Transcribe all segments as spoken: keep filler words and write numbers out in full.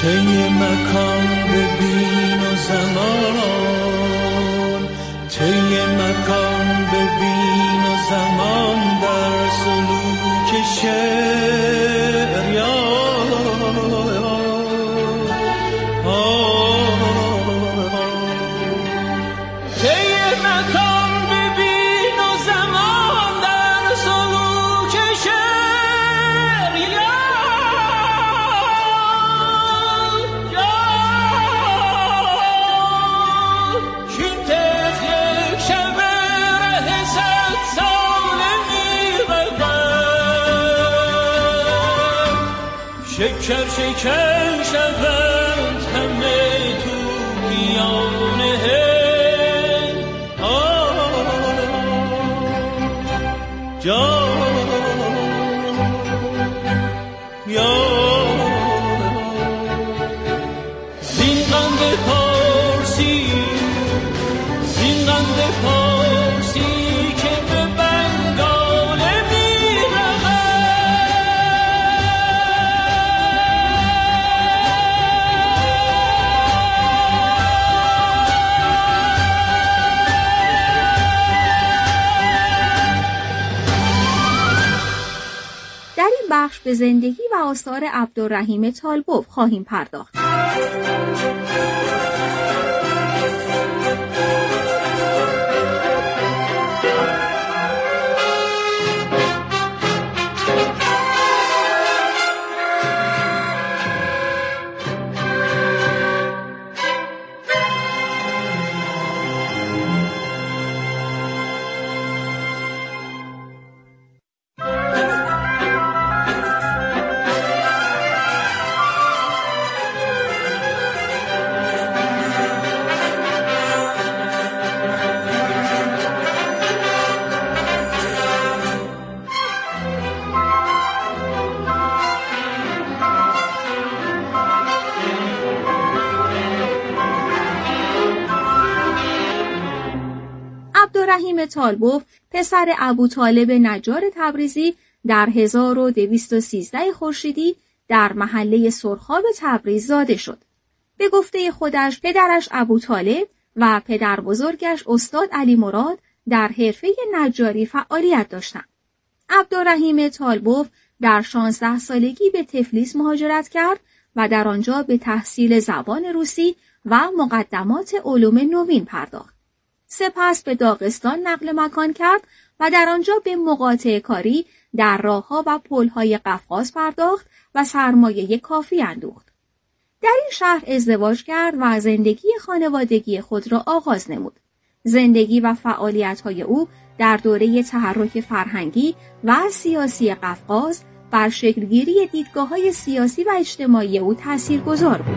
طی مکان ببین و زمان، طی مکان ببین و زمان در سلوک شعر یا شکر شکر شوند همه طوفیانه جان یا زین قند پارسی، زین قند پارسی که به بنگاله بخش به زندگی و آثار عبدالرحیم طالبوف خواهیم پرداخت. عبدالرحیم طالبوف پسر ابوطالب نجار تبریزی در هزار و دویست و سیزده خورشیدی در محله سرخاب تبریز زاده شد. به گفته خودش پدرش ابوطالب و پدر بزرگش استاد علی مراد در حرفه نجاری فعالیت داشتند. عبدالرحیم طالبوف در شانزده سالگی به تفلیس مهاجرت کرد و در آنجا به تحصیل زبان روسی و مقدمات علوم نوین پرداخت. سپس به داغستان نقل مکان کرد و در آنجا به مقاطعه کاری در راه‌ها و پل‌های قفقاز پرداخت و سرمایه کافی اندوخت. در این شهر ازدواج کرد و زندگی خانوادگی خود را آغاز نمود. زندگی و فعالیت‌های او در دوره تحرک فرهنگی و سیاسی قفقاز بر شکلگیری دیدگاه‌های سیاسی و اجتماعی او تاثیرگذار بود.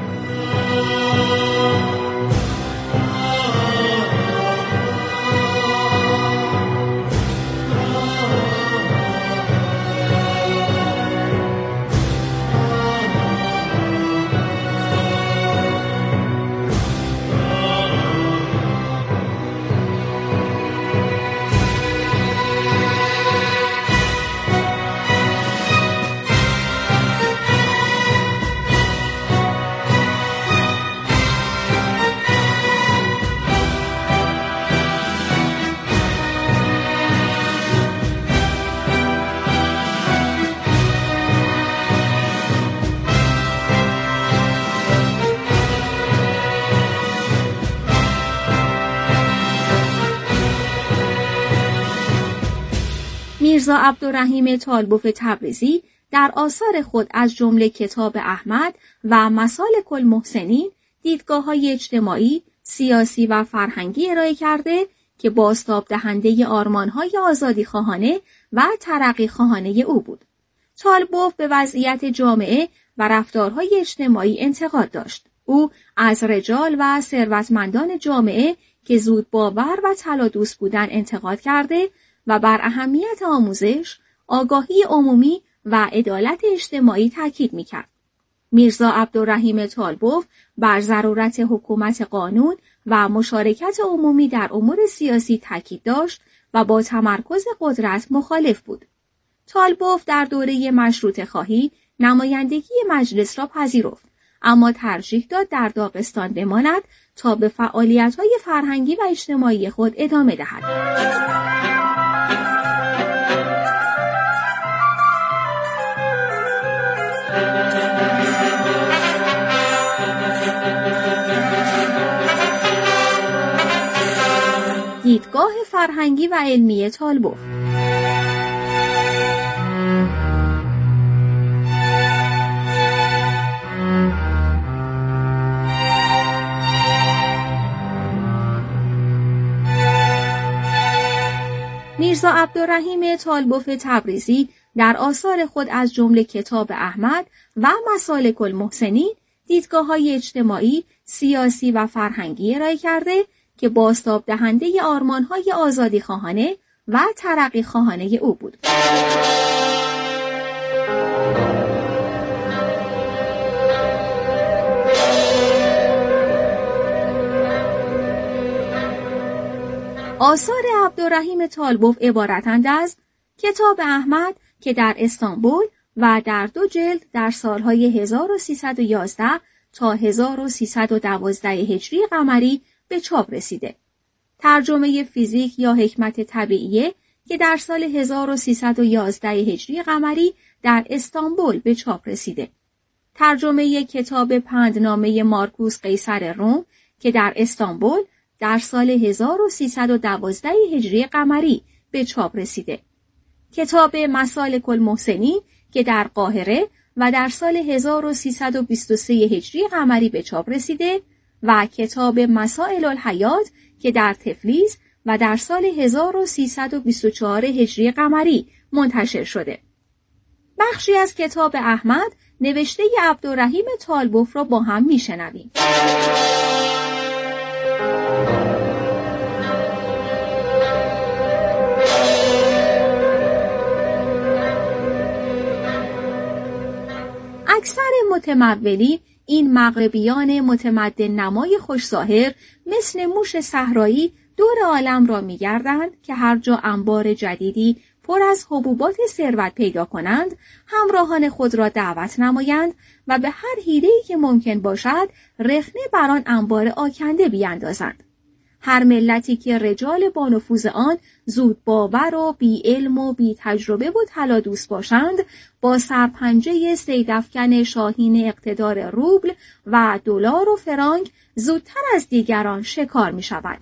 میرزا عبدالرحیم طالبوف تبریزی در آثار خود از جمله کتاب احمد و مسالک المحسنین دیدگاه‌های اجتماعی، سیاسی و فرهنگی ارائه کرده که بازتاب دهنده آرمان‌های آزادی‌خواهانه و ترقی‌خواهانه او بود. طالبوف به وضعیت جامعه و رفتارهای اجتماعی انتقاد داشت. او از رجال و ثروتمندان جامعه که زود باور و طلادوست بودند انتقاد کرده و بر اهمیت آموزش، آگاهی عمومی و عدالت اجتماعی تاکید می‌کرد. میرزا عبدالرحیم طالبوف بر ضرورت حکومت قانون و مشارکت عمومی در امور سیاسی تاکید داشت و با تمرکز قدرت مخالف بود. طالبوف در دوره مشروطه خواهی نمایندگی مجلس را پذیرفت، اما ترجیح داد در داغستان بماند تا به فعالیت‌های فرهنگی و اجتماعی خود ادامه دهد. دیدگاه فرهنگی و علمی طالبوف. میرزا عبدالرحیم طالبوف تبریزی در آثار خود از جمله کتاب احمد و مسالک المحسنین دیدگاه‌های اجتماعی، سیاسی و فرهنگی ارائه کرده که بازتاب دهنده آرمان‌های آزادی خواهانه و ترقی خواهانه او بود. آثار عبدالرحیم طالبوف عبارتند از کتاب احمد که در استانبول و در دو جلد در سالهای هزار و سیصد و یازده تا هزار و سیصد و دوازده هجری قمری به چاپ رسیده. ترجمه فیزیک یا حکمت طبیعیه که در سال هزار و سیصد و یازده هجری قمری در استانبول به چاپ رسیده. ترجمه کتاب پندنامه مارکوس قیصر روم که در استانبول در سال هزار و سیصد و دوازده هجری قمری به چاپ رسیده. کتاب مسالک المحسنین که در قاهره و در سال هزار و سیصد و بیست و سه هجری قمری به چاپ رسیده و کتاب مسائل الحیات که در تفلیس و در سال هزار و سیصد و بیست و چهار هجری قمری منتشر شده. بخشی از کتاب احمد نوشته عبدالرحیم طالبوف را با هم میشنویم. اکثر متمولین این مغربیان متمدن نمای خوش‌ظاهر مثل موش صحرایی دور عالم را می‌گردند که هر جا انبار جدیدی پر از حبوبات ثروت پیدا کنند، همراهان خود را دعوت نمایند و به هر حیله‌ای که ممکن باشد رخنه بر آن انبار آکنده بیاندازند. هر ملتی که رجال با نفوذ آن زود باور و بی علم و بی تجربه و طلادوس باشند، با سرپنجه صیدافکن شاهین اقتدار روبل و دلار و فرانک زودتر از دیگران شکار می شود.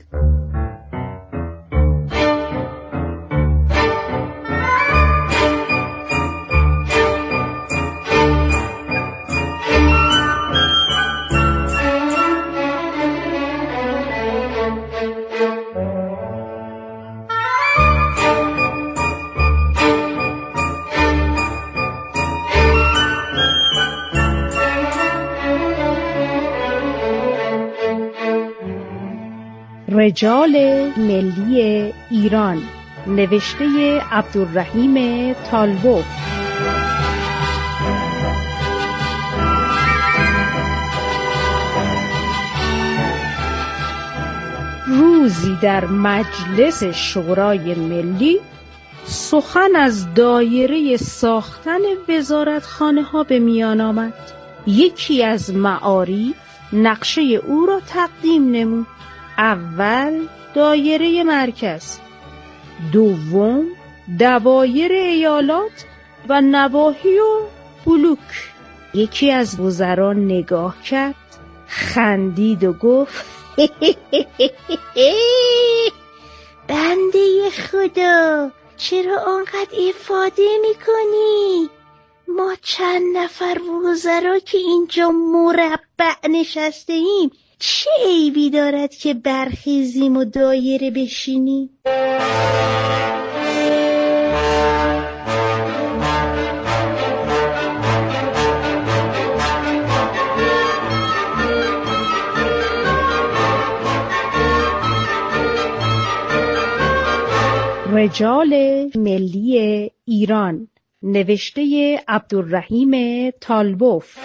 رجال ملی ایران نوشته عبدالرحیم طالبوف. روزی در مجلس شورای ملی سخن از دایره ساختن وزارتخانه ها به میان آمد. یکی از معارف نقشه او را تقدیم نمود. اول دایره مرکز، دوم دوایر ایالات و نواحی و بلوک. یکی از وزرا نگاه کرد، خندید و گفت بنده خدا، چرا آنقدر افاده میکنی؟ ما چند نفر وزرا که اینجا مربع نشسته ایم، چه عیبی دارد که برخیزیم و دایره بشینیم؟ رجال ملی ایران نوشته عبدالرحیم طالبوف.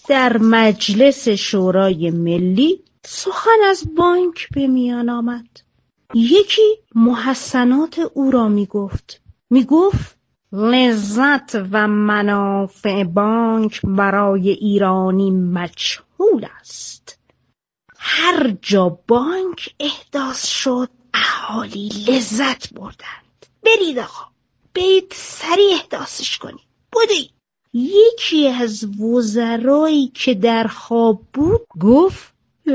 در مجلس شورای ملی سخن از بانک به میان آمد. یکی محسنات او را می گفت. می گفت لذت و منافع بانک برای ایرانی مجهول است. هر جا بانک احداث شد اهالی لذت بردند. برید آقا، برید سریع احداثش کنید. بودی یکی از وزرایی که در خواب بود گفت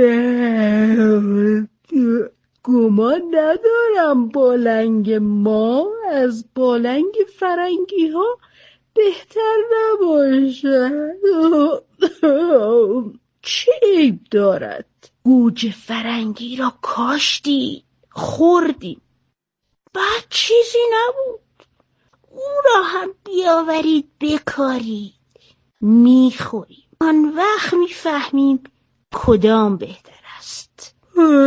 گمان ندارم بالنگ ما از بالنگ فرنگی ها بهتر نباشد. چه عیب دارد؟ گوجه فرنگی را کاشتی، خوردیم، بعد چیزی نبود. او را هم بیاورید بکارید، میخوریم، آن وقت میفهمیم کدام بهتر است.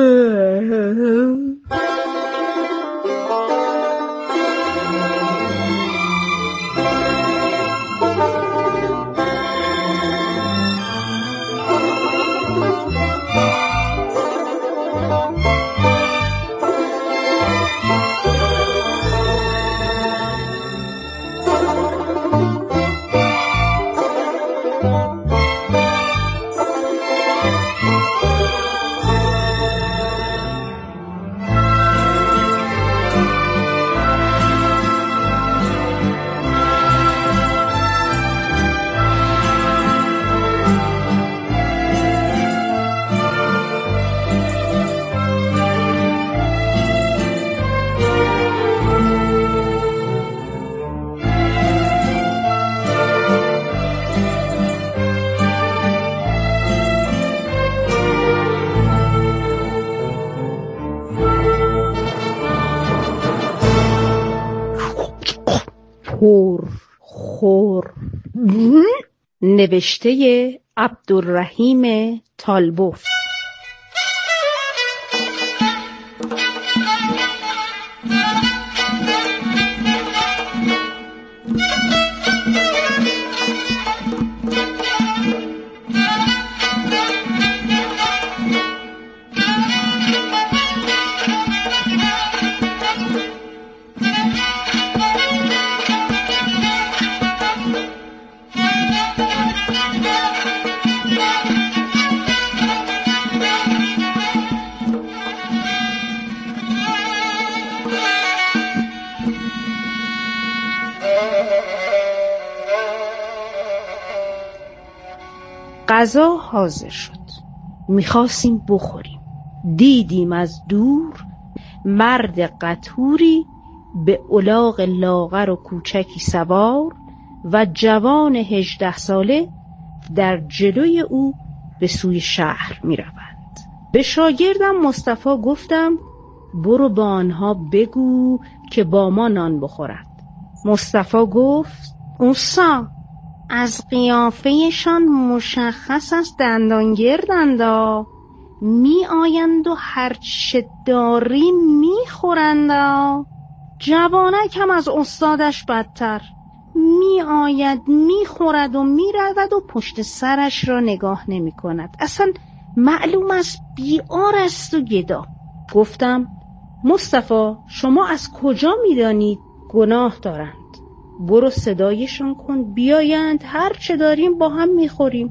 خور خور. نوشته عبدالرحیم طالبوف. غذا حاضر شد. میخواستیم بخوریم. دیدیم از دور مرد قطوری به الاغ لاغر و کوچکی سوار و جوان هجده ساله در جلوی او به سوی شهر میروند. به شاگردم مصطفی گفتم برو با آنها بگو که با ما نان بخورند. مصطفی گفت اوسا از قیافهشان مشخص است دندان گردندا، می آیند و هرچه داری می خورندا. جوانک هم از استادش بدتر، می آید می خورد و می رود و پشت سرش را نگاه نمی کند. اصلا معلوم است بیعار است و گدا. گفتم مصطفی شما از کجا می دانید گناه دارند؟ برو صدایشان کن بیایند، هر چه داریم با هم میخوریم.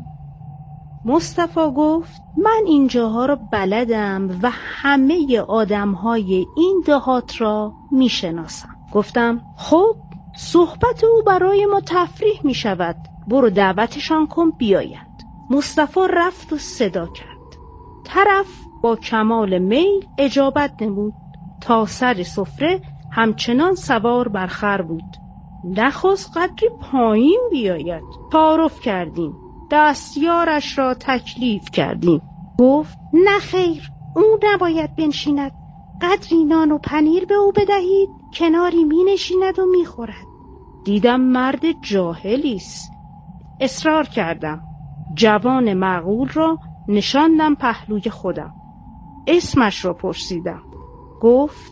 مصطفی گفت من اینجاها را بلدم و همه آدمهای این دهات را میشناسم. گفتم خب صحبت او برای ما تفریح میشود، برو دعوتشان کن بیایند. مصطفی رفت و صدا کرد. طرف با کمال میل اجابت نمود. تا سر سفره همچنان سوار بر خر بود. نخواست قدری پایین بیاید. تعارف کردیم، دستیارش را تکلیف کردیم. گفت نه خیر، او نباید بنشیند، قدری نان و پنیر به او بدهید، کناری می نشیند و می خورد. دیدم مرد جاهلی است. اصرار کردم. جوان معقول را نشاندم پهلوی خودم. اسمش را پرسیدم. گفت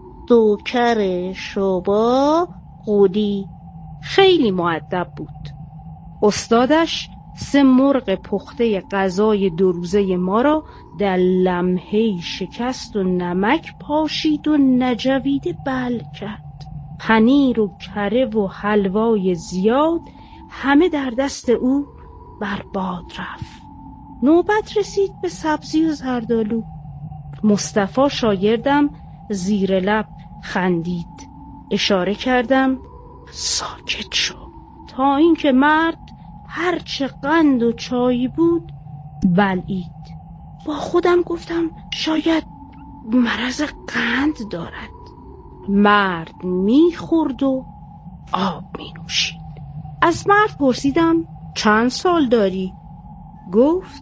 دوکر شبا قودی. خیلی مؤدب بود. استادش سه مرغ پخته غذای دو روزه ما را در لمحه‌ای شکست و نمک پاشید و نجویده بل کرد. پنیر و کره و حلوای زیاد همه در دست او برباد رفت. نوبت رسید به سبزی و زردآلو. مصطفی شاگردم زیر لب خندید. اشاره کردم ساکت شو، تا اینکه مرد هرچه قند و چای بود بلعید. با خودم گفتم شاید مرض قند دارد. مرد میخورد و آب مینوشید. از مرد پرسیدم چند سال داری؟ گفت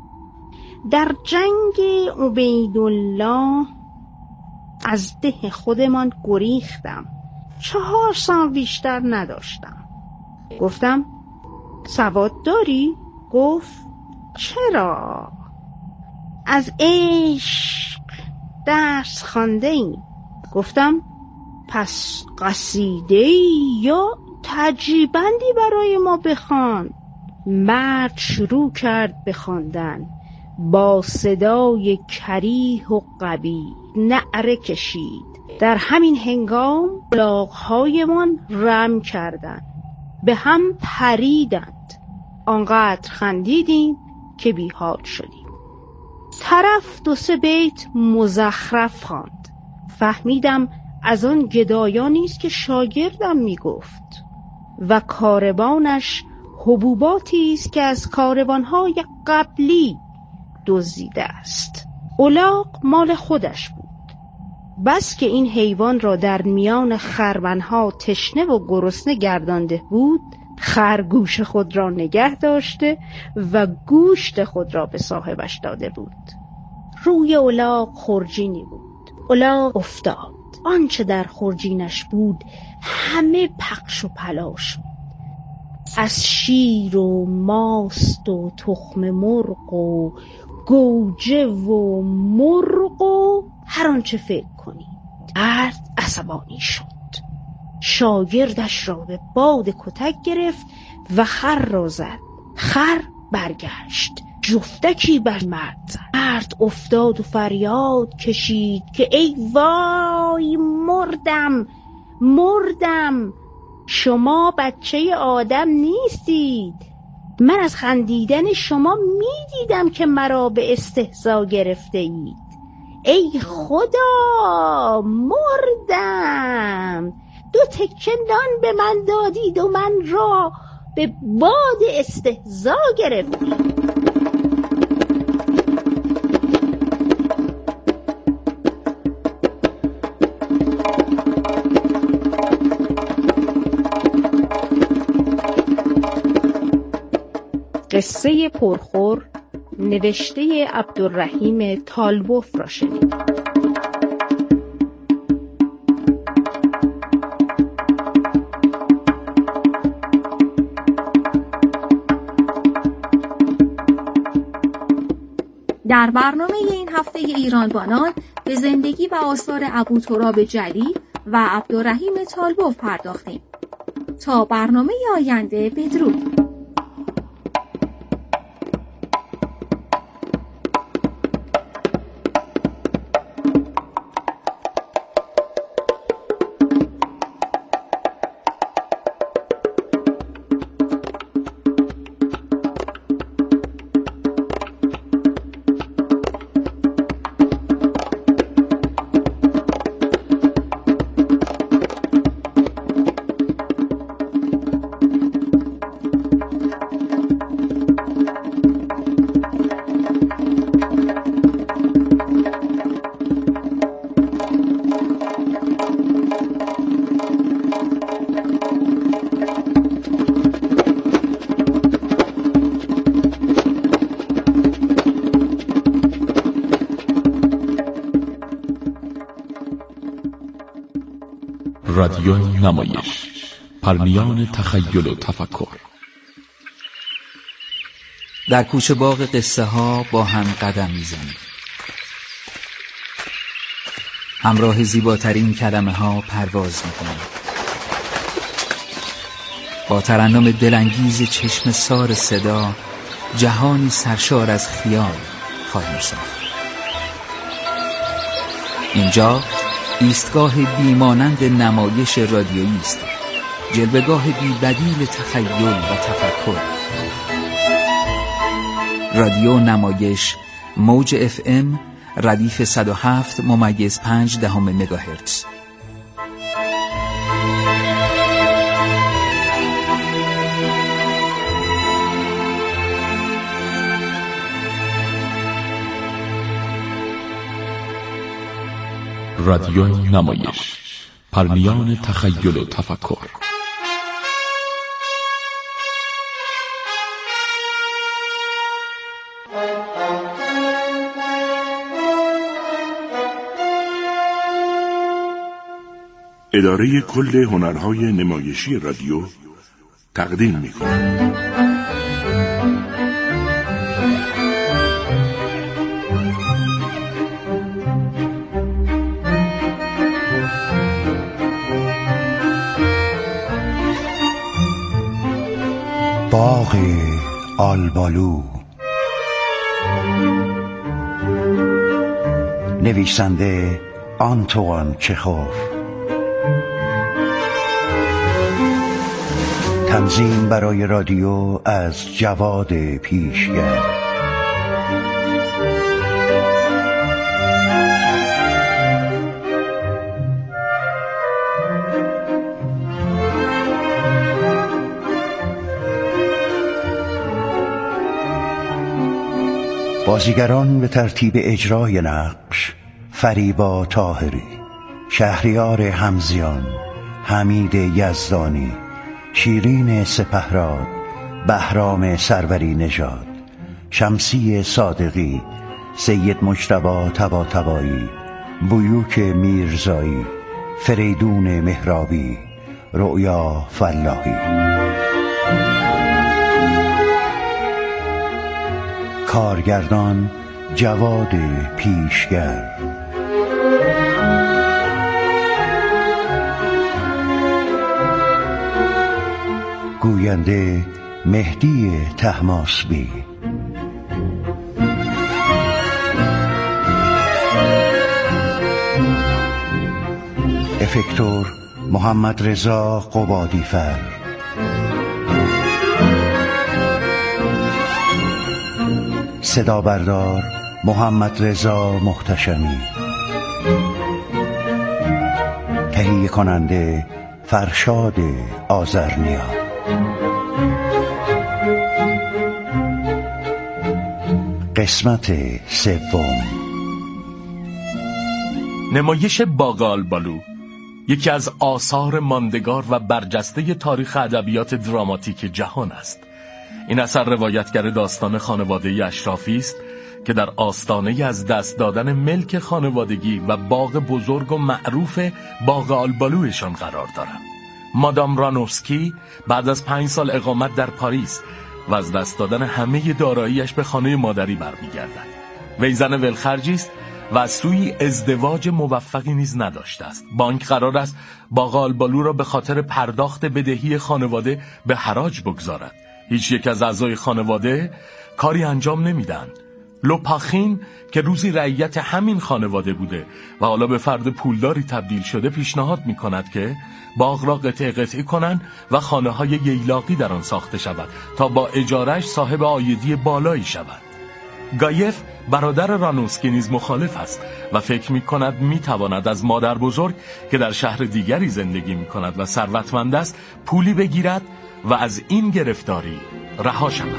در جنگ عبیدالله از ده خودمان گریختم، چهار سال بیشتر نداشتم. گفتم سواد داری؟ گفت چرا؟ از عشق درس خوانده ای؟ گفتم پس قصیده یا تجریبندی برای ما بخوان. مرد شروع کرد به خواندن. با صدای کریه و قوی نعره کشید. در همین هنگام الاغ‌هایمان رم کردند، به هم پریدند. آنقدر خندیدیم که بیحال شدیم. طرف دو سه بیت مزخرف خواند. فهمیدم از آن گدایانی است که شاگردم میگفت و کاروانش حبوباتی است که از کاروانهای قبلی دزدیده است. الاغ مال خودش بود، بس که این حیوان را در میان خرمنها تشنه و گرسنه گردانده بود، خرگوش خود را نگه داشته و گوشت خود را به صاحبش داده بود. روی الاغ خرجینی بود. الاغ افتاد. آنچه در خرجینش بود همه پخش و پلاش شد. از شیر و ماست و تخم مرغ و گوجه و مرغ و هر آنچه فکر کنید. مرد عصبانی شد. شاگردش را به باد کتک گرفت و خر را زد. خر برگشت، جفتکی بر مرد زد. مرد افتاد و فریاد کشید که ای وای مردم مردم. شما بچه آدم نیستید. من از خندیدن شما میدیدم که مرا به استهزا گرفته اید. ای خدا مردم. دو تکه نان به من دادید و من را به باد استهزا گرفتید. قصه پرخور نوشته عبدالرحیم طالبوف را شنید. در برنامه این هفته ایران بانان به زندگی و آثار ابوتراب جلی و عبدالرحیم طالبوف پرداختیم. تا برنامه آینده بدرود. رادیو نمایش، پرمیان تخیل و تفکر. در کوچه باغ قصه ها با هم قدم میزنیم. همراه زیباترین کلمه ها پرواز میکنیم. با ترنم دلانگیز چشم سار صدا جهانی سرشار از خیال خواهیم ساخت. اینجا ایستگاه بیمانند نمایش رادیویی است، جلوه‌گاه بی بدیل تخیل و تفکر. رادیو نمایش، موج اف ام، ردیف صد و هفت ممیز پنج دهم مگاهرتز. رادیو نمایش، پرمیان تخیل و تفکر. اداره کل هنرهای نمایشی رادیو تقدیم می‌کند. باغ آلبالو. نویسنده آنتوان چخوف. تنظیم برای رادیو از جواد پیشگر. بازیگران به ترتیب اجرای نقش: فریبا طاهری، شهریار همزیان، حمید یزدانی، شیرین سپهراد، بهرام سروری نژاد، شمسی صادقی، سید مجتبی طباطبایی، بیوک میرزایی، فریدون مهرابی، رؤیا فلاحی. کارگردان جواد پیشگر. گوینده مهدی طهماسبی. افکتور محمد رضا قبادیفر. صدا بردار محمد رضا محتشمی. تهیه کننده فرشاد آذرنیا. قسمت سوم. نمایش باغ آلبالو یکی از آثار ماندگار و برجسته تاریخ ادبیات دراماتیک جهان است. این اثر روایتگر داستان خانواده اشرافی است که در آستانه از دست دادن ملک خانوادگی و باغ بزرگ و معروف باغ آلبالویشان قرار دارند. مادام رانوفسکی بعد از پنج سال اقامت در پاریس و از دست دادن همه داراییش به خانه مادری برمیگردد. وی زن ولخرجی است و از سوی ازدواج موفقی نیز نداشته است. بانک قرار است باغ آلبالو را به خاطر پرداخت بدهی خانواده به حراج بگذارد. هیچ یک از اعضای خانواده کاری انجام نمیدن. لوپاخین که روزی رعیت همین خانواده بوده و حالا به فرد پولداری تبدیل شده پیشنهاد می کند که باغ را قطعه قطعه کنند و خانه های ییلاقی در آن ساخته شود تا با اجارهش صاحب عایدی بالایی شود. گایف برادر رانوفسکی نیز مخالف است و فکر می کند می تواند از مادر بزرگ که در شهر دیگری زندگی می کند و ثروتمند است پولی بگیرد و از این گرفتاری رها شود.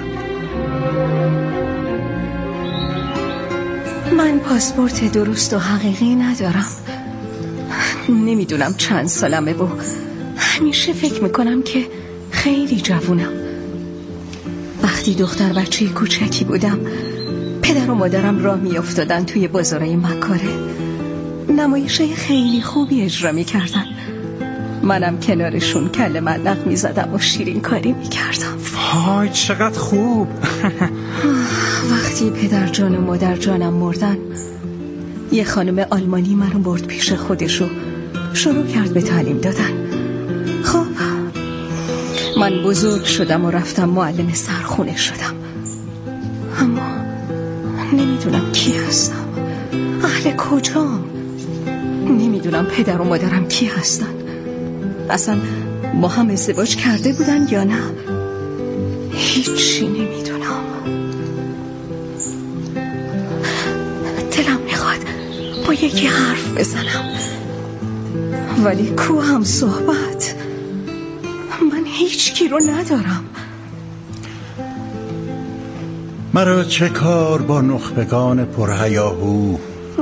من پاسپورت درست و حقیقی ندارم. نمیدونم چند سالمه و همیشه فکر میکنم که خیلی جوونم. وقتی دختر بچه کوچکی بودم پدر و مادرم راه میافتادن توی بازارای مکاره. نمایشای خیلی خوبی اجرا میکردن. منم کنارشون کله ملق میزدم و شیرین کاری میکردم. وای چقدر خوب. وقتی پدر جان و مادر جانم مردن یه خانم آلمانی منو برد پیش خودش و شروع کرد به تعلیم دادن. خب من بزرگ شدم و رفتم معلم سرخونه شدم، اما نمیدونم کی هستم، اهل کجام، نمیدونم پدر و مادرم کی هستن، اصلا با هم ازدواج کرده بودن یا نه، هیچی نمیدونم. دلم میخواد با یکی حرف بزنم، ولی کو هم صحبت، من هیچ کی رو ندارم. مرا چه کار با نخبگان پرهیاهو،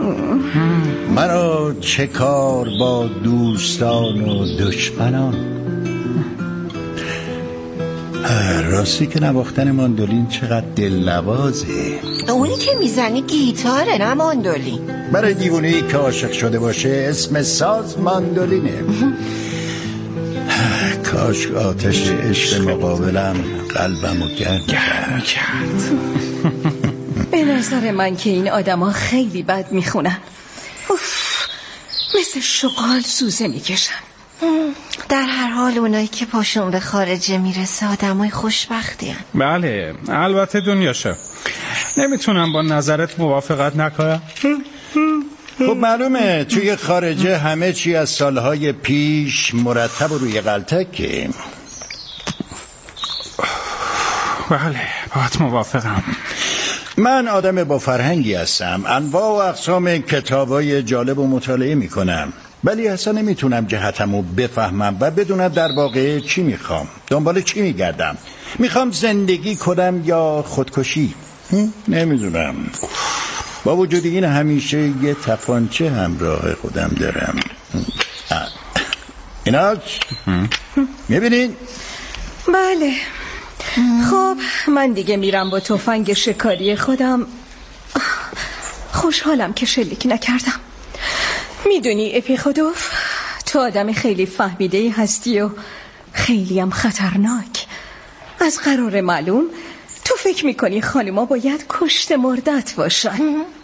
مرا چه کار با دوستان و دشمنان. راستی که نواختن ماندولین چقدر دلنوازه. اونی که میزنی گیتاره نه ماندولین. برای دیوونه‌ای که عاشق شده باشه اسم ساز ماندولینه. کاش آتش عشق مقابلم قلبمو گرم کرد. به نظر من که این آدم ها خیلی بد میخونن، مثل شغال سوزه میکشن. در هر حال اونایی که پاشون به خارجه میرسه آدمای خوشبختی هن. بله البته دنیاشه، نمیتونم با نظرت موافقت نکنم. خب معلومه توی خارجه همه چی از سالهای پیش مرتب و روی غلطکه. بله باهات موافقم. من آدم با فرهنگی هستم، انواع و اقسام کتابای جالب و مطالعه میکنم، ولی اصلا نمیتونم جهتمو بفهمم و بدونم در واقع چی میخوام، دنبال چی میگردم. میخوام زندگی کنم یا خودکشی؟ نمیدونم. با وجود این همیشه یه تپانچه همراه خودم دارم. ایناک میبینین؟ بله. خب من دیگه میرم با تفنگ شکاری خودم. خوشحالم که شلیک نکردم. میدونی اپیخودوف، تو آدم خیلی فهمیده هستی و خیلی هم خطرناک. از قرار معلوم تو فکر میکنی خانما باید کشته مردت باشن.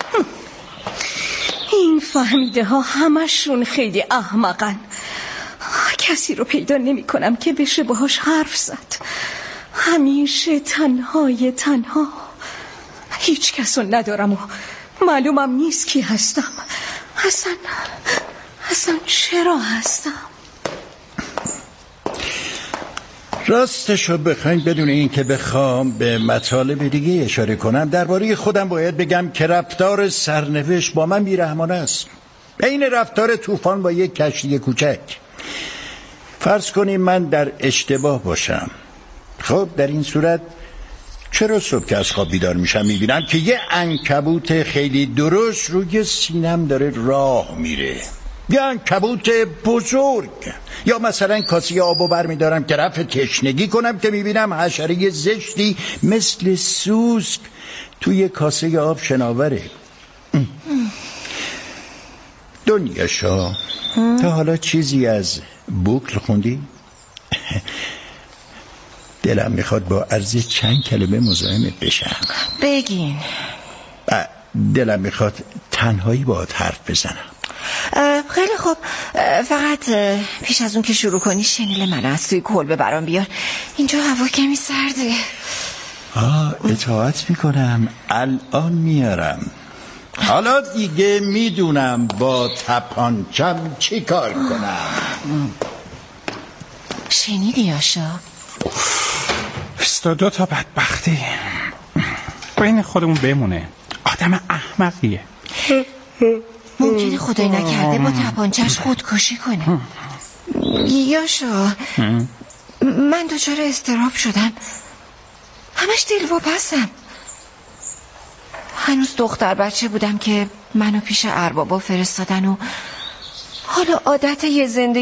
این فهمیده ها همشون خیلی احمقن. کسی رو پیدا نمی کنم که بشه باهاش حرف زد. همیشه تنهای تنها. هیچ کس رو ندارم و معلومم نیست کی هستم. اصلا اصلا چرا هستم؟ راستشو بخواین بدون این که بخوام به مطالب دیگه اشاره کنم، درباره خودم باید بگم که رفتار سرنوشت با من بیرحمانه است. این رفتار طوفان با یک کشتی کوچک. فرض کنیم من در اشتباه باشم. خب در این صورت چرا صبح که از خواب بیدار میشم میبینم که یه عنکبوت خیلی درشت روی سینم داره راه میره، یه عنکبوت بزرگ. یا مثلا کاسه آبو برمیدارم که رفع تشنگی کنم که میبینم حشره زشتی مثل سوسک توی کاسه آب شناوره. دنیاشا تا حالا چیزی از بوکل خوندی؟ دلم میخواد با عرض چند کلمه مزاحمت بشم. بگین. دلم میخواد تنهایی باهات حرف بزنم. خیلی خوب، فقط پیش از اون که شروع کنی شنیل من از توی کلبه برام بیار، اینجا هوا کمی سرده. آه اطاعت میکنم، الان میارم. حالا دیگه میدونم با تپانچم چی کار کنم. شنیدی یاشا؟ بیست و دو تا بدبختی بین خودمون بمونه. آدم احمقیه. ممکنه خدای نکرده با تپانچه‌اش خودکشی کنه. یاشا من دچار اضطراب شدم، همش دلواپسم. هنوز دختر بچه بودم که منو پیش اربابا فرستادن و حالا عادت یه زندگی